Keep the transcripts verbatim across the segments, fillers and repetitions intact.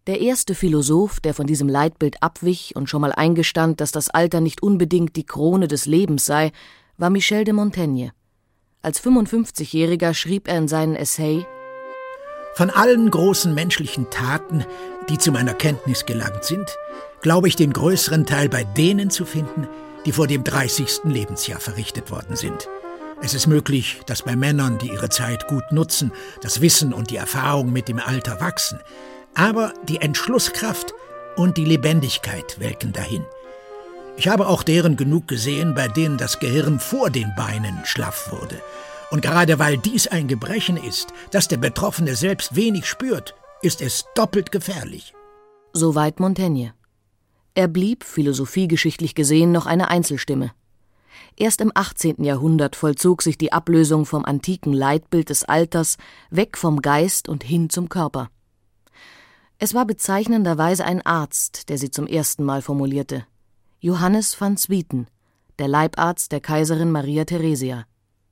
Der erste Philosoph, der von diesem Leitbild abwich und schon mal eingestand, dass das Alter nicht unbedingt die Krone des Lebens sei, war Michel de Montaigne. Als fünfundfünfzigjähriger schrieb er in seinen Essay: Von allen großen menschlichen Taten, die zu meiner Kenntnis gelangt sind, glaube ich den größeren Teil bei denen zu finden, die vor dem dreißigsten Lebensjahr verrichtet worden sind. Es ist möglich, dass bei Männern, die ihre Zeit gut nutzen, das Wissen und die Erfahrung mit dem Alter wachsen. Aber die Entschlusskraft und die Lebendigkeit welken dahin. Ich habe auch deren genug gesehen, bei denen das Gehirn vor den Beinen schlaff wurde. Und gerade weil dies ein Gebrechen ist, das der Betroffene selbst wenig spürt, ist es doppelt gefährlich. Soweit Montaigne. Er blieb, philosophiegeschichtlich gesehen, noch eine Einzelstimme. Erst im achtzehnten Jahrhundert vollzog sich die Ablösung vom antiken Leitbild des Alters weg vom Geist und hin zum Körper. Es war bezeichnenderweise ein Arzt, der sie zum ersten Mal formulierte: Johannes van Swieten, der Leibarzt der Kaiserin Maria Theresia.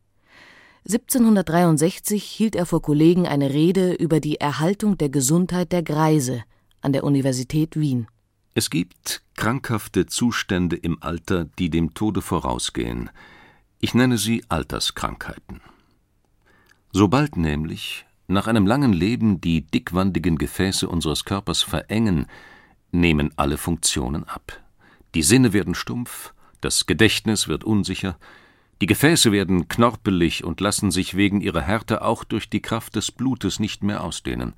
siebzehnhundertdreiundsechzig hielt er vor Kollegen eine Rede über die Erhaltung der Gesundheit der Greise an der Universität Wien. Es gibt krankhafte Zustände im Alter, die dem Tode vorausgehen. Ich nenne sie Alterskrankheiten. Sobald nämlich nach einem langen Leben die dickwandigen Gefäße unseres Körpers verengen, nehmen alle Funktionen ab. Die Sinne werden stumpf, das Gedächtnis wird unsicher, die Gefäße werden knorpelig und lassen sich wegen ihrer Härte auch durch die Kraft des Blutes nicht mehr ausdehnen.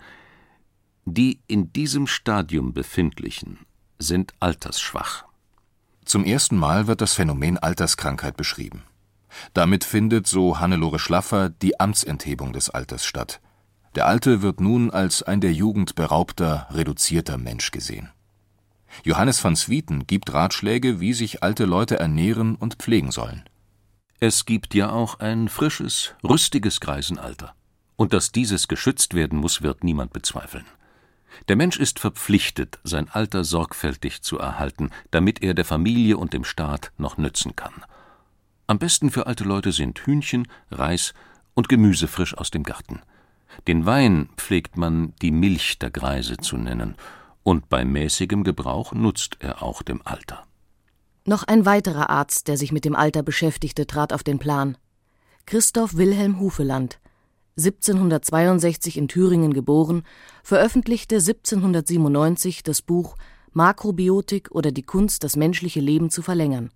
Die in diesem Stadium befindlichen sind altersschwach. Zum ersten Mal wird das Phänomen Alterskrankheit beschrieben. Damit findet, so Hannelore Schlaffer, die Amtsenthebung des Alters statt. Der Alte wird nun als ein der Jugend beraubter, reduzierter Mensch gesehen. Johannes van Swieten gibt Ratschläge, wie sich alte Leute ernähren und pflegen sollen. Es gibt ja auch ein frisches, rüstiges Greisenalter. Und dass dieses geschützt werden muss, wird niemand bezweifeln. Der Mensch ist verpflichtet, sein Alter sorgfältig zu erhalten, damit er der Familie und dem Staat noch nützen kann. Am besten für alte Leute sind Hühnchen, Reis und Gemüse frisch aus dem Garten. Den Wein pflegt man die Milch der Greise zu nennen, und bei mäßigem Gebrauch nutzt er auch dem Alter. Noch ein weiterer Arzt, der sich mit dem Alter beschäftigte, trat auf den Plan. Christoph Wilhelm Hufeland, siebzehnhundertzweiundsechzig in Thüringen geboren, veröffentlichte siebzehnhundertsiebenundneunzig das Buch Makrobiotik oder die Kunst, das menschliche Leben zu verlängern.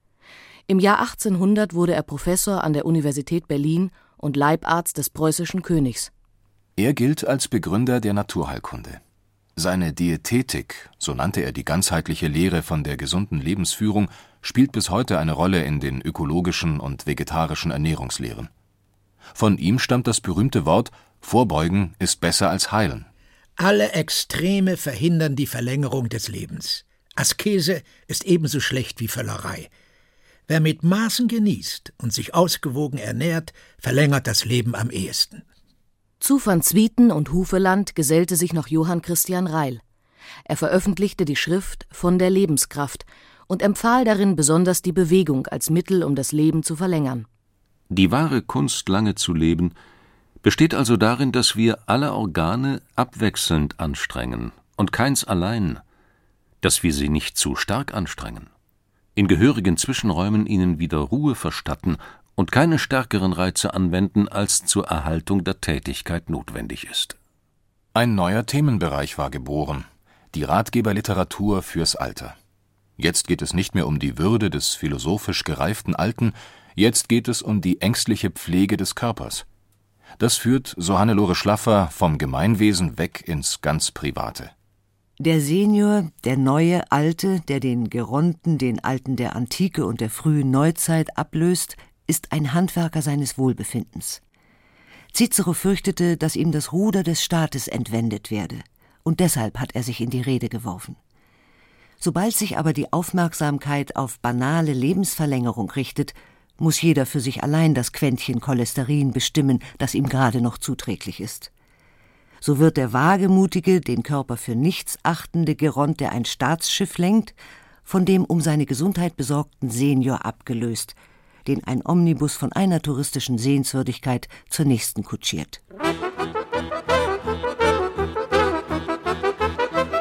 Im Jahr achtzehnhundert wurde er Professor an der Universität Berlin und Leibarzt des preußischen Königs. Er gilt als Begründer der Naturheilkunde. Seine Diätetik, so nannte er die ganzheitliche Lehre von der gesunden Lebensführung, spielt bis heute eine Rolle in den ökologischen und vegetarischen Ernährungslehren. Von ihm stammt das berühmte Wort: Vorbeugen ist besser als heilen. Alle Extreme verhindern die Verlängerung des Lebens. Askese ist ebenso schlecht wie Völlerei. Wer mit Maßen genießt und sich ausgewogen ernährt, verlängert das Leben am ehesten. Zu van Swieten und Hufeland gesellte sich noch Johann Christian Riehl. Er veröffentlichte die Schrift Von der Lebenskraft und empfahl darin besonders die Bewegung als Mittel, um das Leben zu verlängern. Die wahre Kunst, lange zu leben, besteht also darin, dass wir alle Organe abwechselnd anstrengen und keins allein, dass wir sie nicht zu stark anstrengen, in gehörigen Zwischenräumen ihnen wieder Ruhe verstatten und keine stärkeren Reize anwenden, als zur Erhaltung der Tätigkeit notwendig ist. Ein neuer Themenbereich war geboren: die Ratgeberliteratur fürs Alter. Jetzt geht es nicht mehr um die Würde des philosophisch gereiften Alten, jetzt geht es um die ängstliche Pflege des Körpers. Das führt, so Hannelore Schlaffer, vom Gemeinwesen weg ins ganz Private. Der Senior, der neue Alte, der den Geronten, den Alten der Antike und der frühen Neuzeit ablöst, ist ein Handwerker seines Wohlbefindens. Cicero fürchtete, dass ihm das Ruder des Staates entwendet werde, und deshalb hat er sich in die Rede geworfen. Sobald sich aber die Aufmerksamkeit auf banale Lebensverlängerung richtet, muss jeder für sich allein das Quäntchen Cholesterin bestimmen, das ihm gerade noch zuträglich ist. So wird der wagemutige, den Körper für nichts achtende Geront, der ein Staatsschiff lenkt, von dem um seine Gesundheit besorgten Senior abgelöst, den ein Omnibus von einer touristischen Sehenswürdigkeit zur nächsten kutschiert.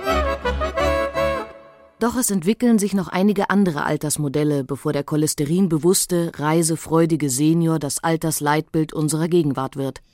Doch es entwickeln sich noch einige andere Altersmodelle, bevor der cholesterinbewusste, reisefreudige Senior das Altersleitbild unserer Gegenwart wird.